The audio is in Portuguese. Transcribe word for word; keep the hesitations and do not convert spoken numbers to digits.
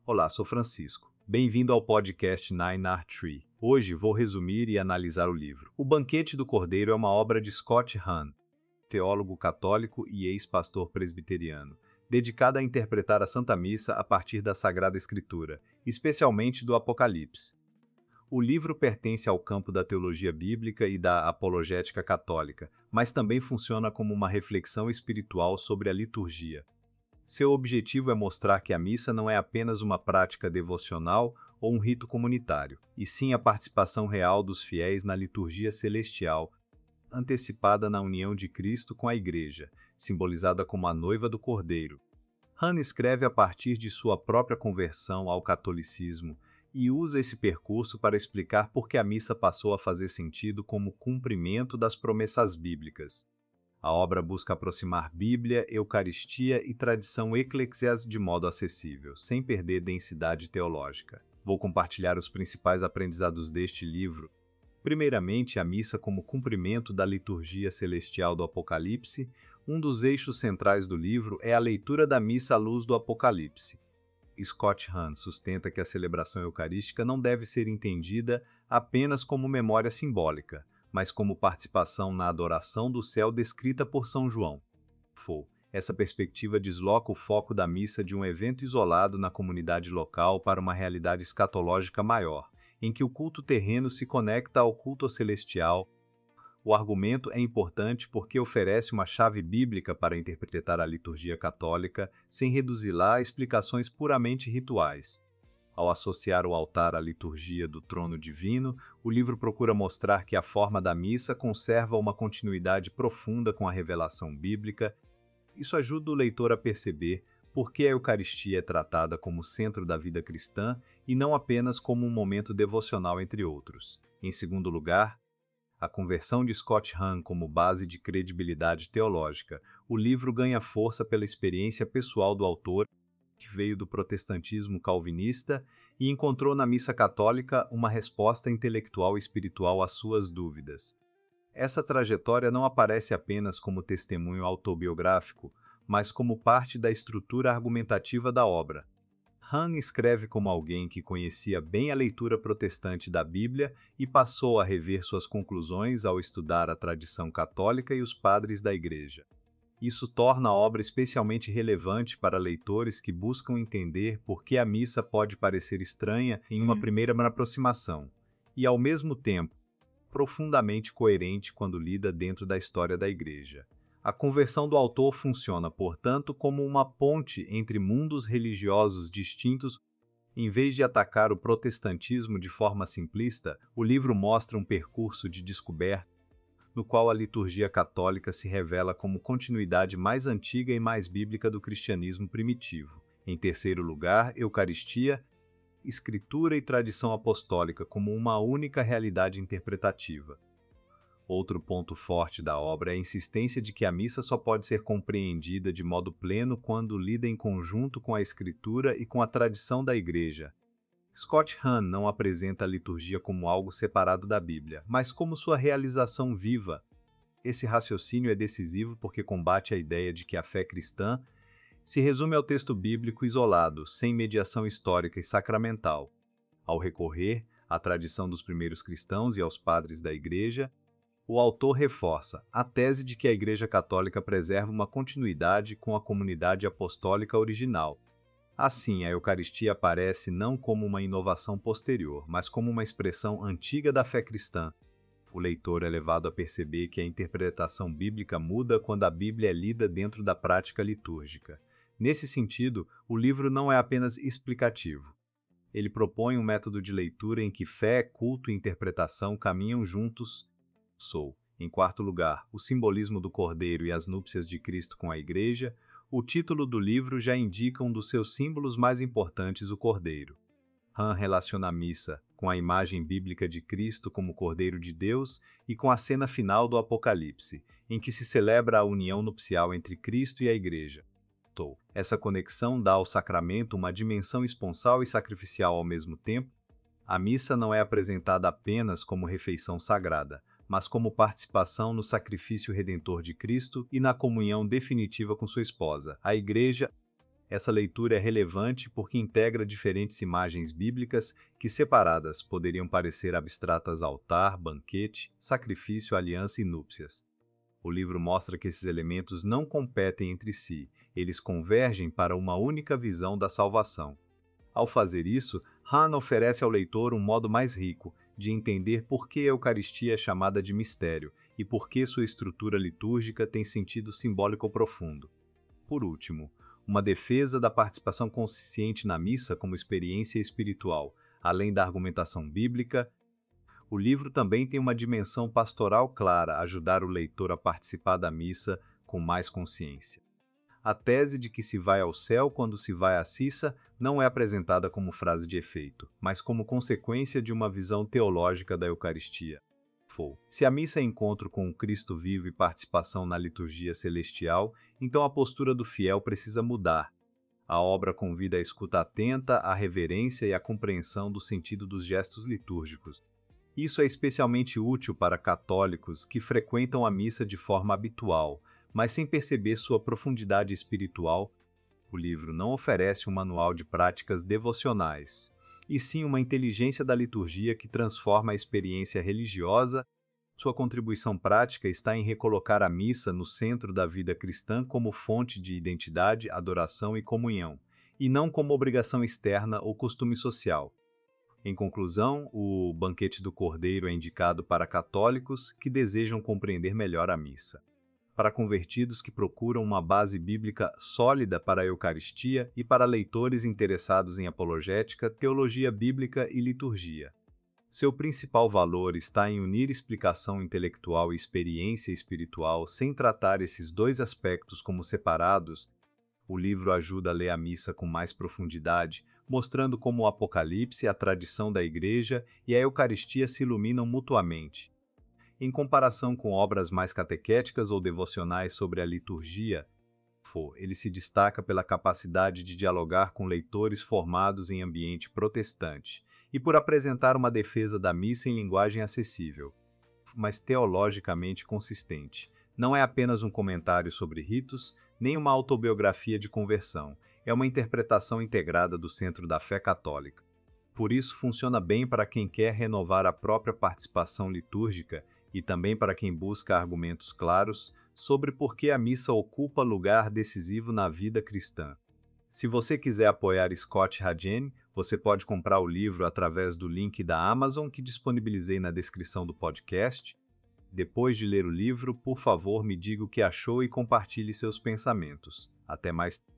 Olá, sou Francisco. Bem-vindo ao podcast Nine Art Tree. Hoje vou resumir e analisar o livro. O Banquete do Cordeiro é uma obra de Scott Hahn, teólogo católico e ex-pastor presbiteriano, dedicada a interpretar a Santa Missa a partir da Sagrada Escritura, especialmente do Apocalipse. O livro pertence ao campo da teologia bíblica e da apologética católica, mas também funciona como uma reflexão espiritual sobre a liturgia. Seu objetivo é mostrar que a missa não é apenas uma prática devocional ou um rito comunitário, e sim a participação real dos fiéis na liturgia celestial, antecipada na união de Cristo com a Igreja, simbolizada como a noiva do Cordeiro. Hahn escreve a partir de sua própria conversão ao catolicismo e usa esse percurso para explicar por que a missa passou a fazer sentido como cumprimento das promessas bíblicas. A obra busca aproximar Bíblia, Eucaristia e tradição eclesiástica de modo acessível, sem perder densidade teológica. Vou compartilhar os principais aprendizados deste livro. Primeiramente, a missa como cumprimento da liturgia celestial do Apocalipse. Um dos eixos centrais do livro é a leitura da missa à luz do Apocalipse. Scott Hahn sustenta que a celebração eucarística não deve ser entendida apenas como memória simbólica, mas como participação na adoração do céu descrita por São João. Essa perspectiva desloca o foco da missa de um evento isolado na comunidade local para uma realidade escatológica maior, em que o culto terreno se conecta ao culto celestial. O argumento é importante porque oferece uma chave bíblica para interpretar a liturgia católica sem reduzi-la a explicações puramente rituais. Ao associar o altar à liturgia do trono divino, o livro procura mostrar que a forma da missa conserva uma continuidade profunda com a revelação bíblica. Isso ajuda o leitor a perceber por que a Eucaristia é tratada como centro da vida cristã e não apenas como um momento devocional entre outros. Em segundo lugar, a conversão de Scott Hahn como base de credibilidade teológica. O livro ganha força pela experiência pessoal do autor, que veio do protestantismo calvinista e encontrou na missa católica uma resposta intelectual e espiritual às suas dúvidas. Essa trajetória não aparece apenas como testemunho autobiográfico, mas como parte da estrutura argumentativa da obra. Hahn escreve como alguém que conhecia bem a leitura protestante da Bíblia e passou a rever suas conclusões ao estudar a tradição católica e os padres da Igreja. Isso torna a obra especialmente relevante para leitores que buscam entender por que a missa pode parecer estranha em uma primeira aproximação, e, ao mesmo tempo, profundamente coerente quando lida dentro da história da Igreja. A conversão do autor funciona, portanto, como uma ponte entre mundos religiosos distintos. Em vez de atacar o protestantismo de forma simplista, o livro mostra um percurso de descoberta, no qual a liturgia católica se revela como continuidade mais antiga e mais bíblica do cristianismo primitivo. Em terceiro lugar, Eucaristia, Escritura e tradição apostólica como uma única realidade interpretativa. Outro ponto forte da obra é a insistência de que a missa só pode ser compreendida de modo pleno quando lida em conjunto com a Escritura e com a tradição da Igreja. Scott Hahn não apresenta a liturgia como algo separado da Bíblia, mas como sua realização viva. Esse raciocínio é decisivo porque combate a ideia de que a fé cristã se resume ao texto bíblico isolado, sem mediação histórica e sacramental. Ao recorrer à tradição dos primeiros cristãos e aos padres da Igreja, o autor reforça a tese de que a Igreja Católica preserva uma continuidade com a comunidade apostólica original. Assim, a Eucaristia aparece não como uma inovação posterior, mas como uma expressão antiga da fé cristã. O leitor é levado a perceber que a interpretação bíblica muda quando a Bíblia é lida dentro da prática litúrgica. Nesse sentido, o livro não é apenas explicativo. Ele propõe um método de leitura em que fé, culto e interpretação caminham juntos. Sou. Em quarto lugar, o simbolismo do Cordeiro e as núpcias de Cristo com a Igreja. O título do livro já indica um dos seus símbolos mais importantes, o Cordeiro. Hahn relaciona a missa com a imagem bíblica de Cristo como Cordeiro de Deus e com a cena final do Apocalipse, em que se celebra a união nupcial entre Cristo e a Igreja. Essa conexão dá ao sacramento uma dimensão esponsal e sacrificial ao mesmo tempo. A missa não é apresentada apenas como refeição sagrada, mas como participação no sacrifício redentor de Cristo e na comunhão definitiva com sua esposa, a Igreja. Essa leitura é relevante porque integra diferentes imagens bíblicas que, separadas, poderiam parecer abstratas: altar, banquete, sacrifício, aliança e núpcias. O livro mostra que esses elementos não competem entre si, eles convergem para uma única visão da salvação. Ao fazer isso, Hahn oferece ao leitor um modo mais rico de entender por que a Eucaristia é chamada de mistério e por que sua estrutura litúrgica tem sentido simbólico profundo. Por último, uma defesa da participação consciente na missa como experiência espiritual, além da argumentação bíblica. O livro também tem uma dimensão pastoral clara, ajudar o leitor a participar da missa com mais consciência. A tese de que se vai ao céu quando se vai à cissa não é apresentada como frase de efeito, mas como consequência de uma visão teológica da Eucaristia. Se a missa é encontro com o Cristo vivo e participação na liturgia celestial, então a postura do fiel precisa mudar. A obra convida a escuta atenta, a reverência e a compreensão do sentido dos gestos litúrgicos. Isso é especialmente útil para católicos que frequentam a missa de forma habitual, mas sem perceber sua profundidade espiritual. O livro não oferece um manual de práticas devocionais, e sim uma inteligência da liturgia que transforma a experiência religiosa. Sua contribuição prática está em recolocar a missa no centro da vida cristã como fonte de identidade, adoração e comunhão, e não como obrigação externa ou costume social. Em conclusão, o Banquete do Cordeiro é indicado para católicos que desejam compreender melhor a missa, para convertidos que procuram uma base bíblica sólida para a Eucaristia e para leitores interessados em apologética, teologia bíblica e liturgia. Seu principal valor está em unir explicação intelectual e experiência espiritual sem tratar esses dois aspectos como separados. O livro ajuda a ler a missa com mais profundidade, mostrando como o Apocalipse, a tradição da Igreja e a Eucaristia se iluminam mutuamente. Em comparação com obras mais catequéticas ou devocionais sobre a liturgia, ele se destaca pela capacidade de dialogar com leitores formados em ambiente protestante e por apresentar uma defesa da missa em linguagem acessível, mas teologicamente consistente. Não é apenas um comentário sobre ritos, nem uma autobiografia de conversão, é uma interpretação integrada do centro da fé católica. Por isso, funciona bem para quem quer renovar a própria participação litúrgica e também para quem busca argumentos claros sobre por que a missa ocupa lugar decisivo na vida cristã. Se você quiser apoiar Scott Hadjen, você pode comprar o livro através do link da Amazon que disponibilizei na descrição do podcast. Depois de ler o livro, por favor, me diga o que achou e compartilhe seus pensamentos. Até mais.